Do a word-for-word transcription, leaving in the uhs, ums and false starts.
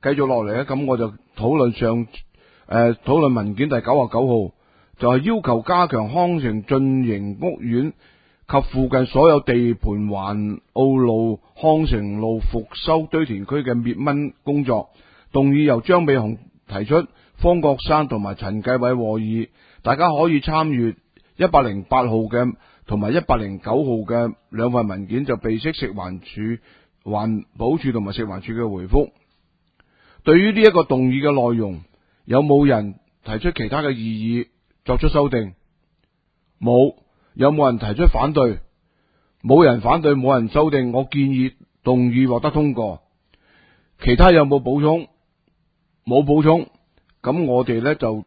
繼續落嚟咧，咁我就討論上誒討論文件第九十九號，就係、是、要求加強康城進營屋苑及附近所有地盤環澳路、康城路復修堆填區嘅滅蚊工作。動議由張美雄提出，方國珊同埋陳繼偉和議，大家可以參閱一百零八號嘅同埋一百零九號嘅兩份文件，就備悉食環署、環保署同埋食環署嘅回覆。對於呢一個動議嘅內容，有冇人提出其他嘅異議，作出修訂？冇。有冇人提出反對？冇人反對，冇人修訂。我建議動議獲得通過。其他有冇補充？冇補充。咁我哋咧就